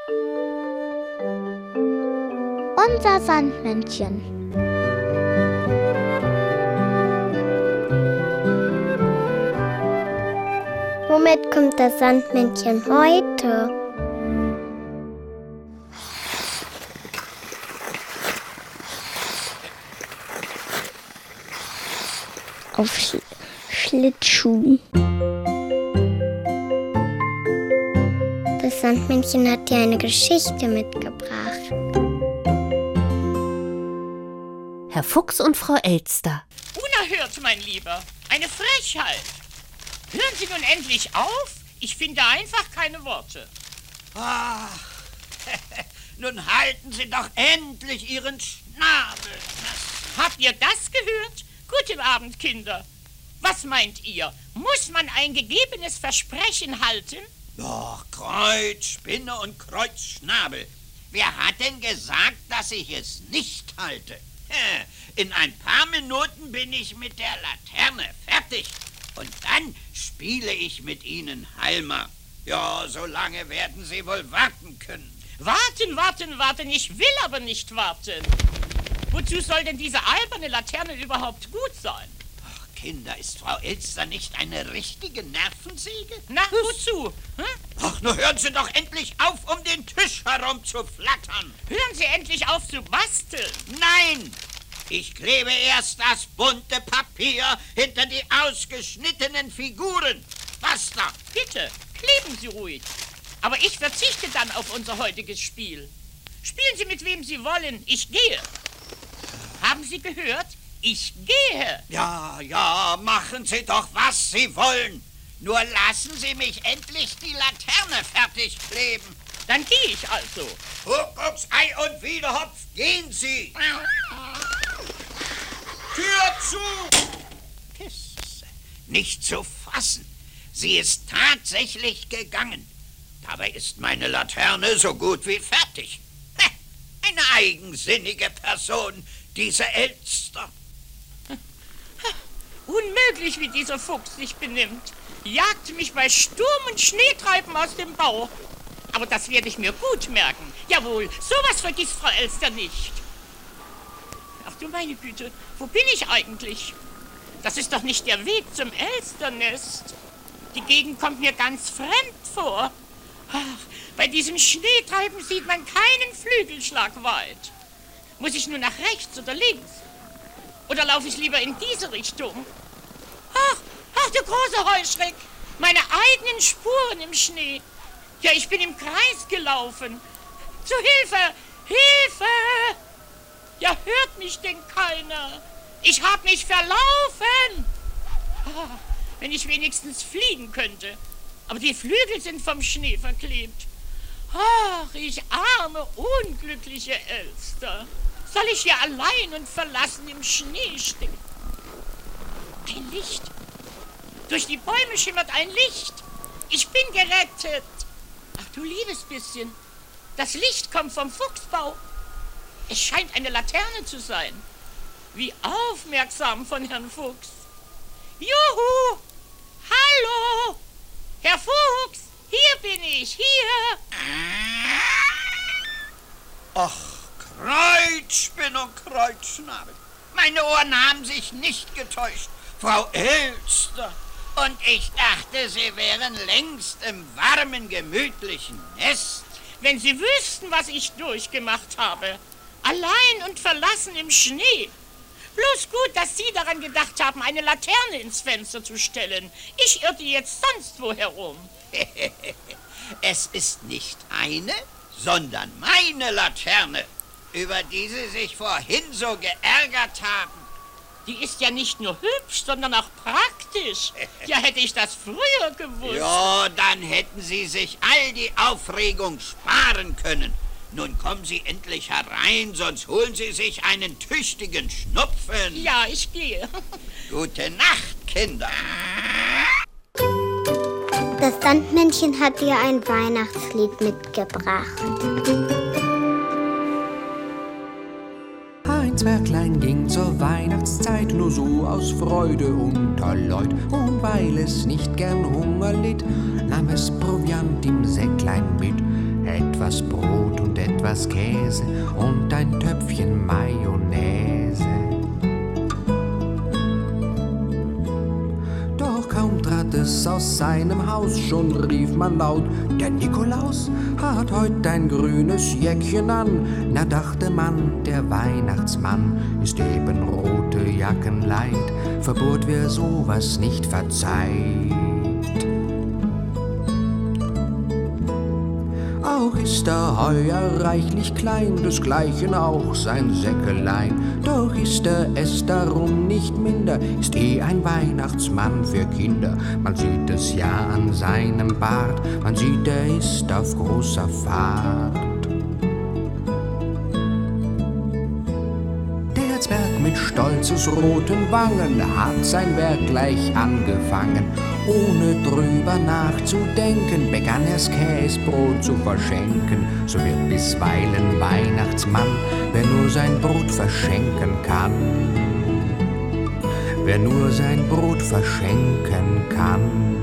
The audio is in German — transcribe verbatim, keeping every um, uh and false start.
Unser Sandmännchen. Womit kommt das Sandmännchen heute? Auf Sch- Schlittschuhen. Das Sandmännchen hat dir eine Geschichte mitgebracht. Herr Fuchs und Frau Elster. Unerhört, mein Lieber. Eine Frechheit. Hören Sie nun endlich auf? Ich finde einfach keine Worte. Ach, nun halten Sie doch endlich Ihren Schnabel. Habt ihr das gehört? Guten Abend, Kinder. Was meint ihr? Muss man ein gegebenes Versprechen halten? Doch, Kreuz, Spinne und Kreuz, Schnabel. Wer hat denn gesagt, dass ich es nicht halte? In ein paar Minuten bin ich mit der Laterne fertig. Und dann spiele ich mit Ihnen Halma. Ja, so lange werden Sie wohl warten können. Warten, warten, warten. Ich will aber nicht warten. Wozu soll denn diese alberne Laterne überhaupt gut sein? Ach, Kinder, ist Frau Elster nicht eine richtige Nervensäge? Na, wozu? Hm? Ach, nur hören Sie doch endlich auf, um den Tisch herum zu flattern. Hören Sie endlich auf zu basteln. Nein! Ich klebe erst das bunte Papier hinter die ausgeschnittenen Figuren. Basta! Bitte, kleben Sie ruhig. Aber ich verzichte dann auf unser heutiges Spiel. Spielen Sie mit wem Sie wollen. Ich gehe. Haben Sie gehört? Ich gehe. Ja, ja, machen Sie doch, was Sie wollen. Nur lassen Sie mich endlich die Laterne fertig kleben. Dann gehe ich also. Kuckucksei und Wiedehopf, gehen Sie. Tür zu! Pisse. Nicht zu fassen. Sie ist tatsächlich gegangen. Dabei ist meine Laterne so gut wie fertig. Eine eigensinnige Person, diese Elster. Unmöglich, wie dieser Fuchs sich benimmt. Jagt mich bei Sturm und Schneetreiben aus dem Bau. Aber das werde ich mir gut merken. Jawohl, sowas vergisst Frau Elster nicht. Ach du meine Güte, wo bin ich eigentlich? Das ist doch nicht der Weg zum Elsternest. Die Gegend kommt mir ganz fremd vor. Ach, bei diesem Schneetreiben sieht man keinen Flügelschlag weit. Muss ich nur nach rechts oder links? Oder laufe ich lieber in diese Richtung? Ach, ach du große Heuschreck, meine eigenen Spuren im Schnee. Ja, ich bin im Kreis gelaufen. Zu Hilfe, Hilfe! Ja, hört mich denn keiner? Ich hab mich verlaufen. Ah, wenn ich wenigstens fliegen könnte. Aber die Flügel sind vom Schnee verklebt. Ach, ich arme, unglückliche Elster. Soll ich hier allein und verlassen im Schnee stehen? Ein Licht. Durch die Bäume schimmert ein Licht. Ich bin gerettet. Ach du liebes bisschen. Das Licht kommt vom Fuchsbau. Es scheint eine Laterne zu sein. Wie aufmerksam von Herrn Fuchs. Juhu! Hallo! Herr Fuchs, hier bin ich, hier! Ach, Kreuzspinn und Kreuzschnabel. Meine Ohren haben sich nicht getäuscht, Frau Elster. Und ich dachte, Sie wären längst im warmen, gemütlichen Nest. Wenn Sie wüssten, was ich durchgemacht habe. Allein und verlassen im Schnee. Bloß gut, dass Sie daran gedacht haben, eine Laterne ins Fenster zu stellen. Ich irrte jetzt sonst wo herum. Es ist nicht eine, sondern meine Laterne, über die Sie sich vorhin so geärgert haben. Die ist ja nicht nur hübsch, sondern auch praktisch. Ja, hätte ich das früher gewusst. Ja, dann hätten Sie sich all die Aufregung sparen können. Nun kommen Sie endlich herein, sonst holen Sie sich einen tüchtigen Schnupfen. Ja, ich gehe. Gute Nacht, Kinder. Das Sandmännchen hat dir ein Weihnachtslied mitgebracht. Ein Zwerglein ging zur Weihnachtszeit nur so aus Freude unter Leut. Und weil es nicht gern Hunger litt, nahm es Proviant im Säcklein mit. Etwas weißes Brot und etwas Käse und ein Töpfchen Mayonnaise. Doch kaum trat es aus seinem Haus, schon rief man laut, der Nikolaus hat heut ein grünes Jäckchen an. Na, dachte man, der Weihnachtsmann ist eben rote Jacken leid, verbot wer sowas nicht verzeiht. Auch ist er heuer reichlich klein, desgleichen auch sein Säckelein. Doch ist er es darum nicht minder, ist eh ein Weihnachtsmann für Kinder. Man sieht es ja an seinem Bart, man sieht, er ist auf großer Fahrt. Der Zwerg mit stolzes roten Wangen hat sein Werk gleich angefangen. Ohne drüber nachzudenken, begann er's Käsbrot zu verschenken. So wird bisweilen Weihnachtsmann, wer nur sein Brot verschenken kann. Wer nur sein Brot verschenken kann.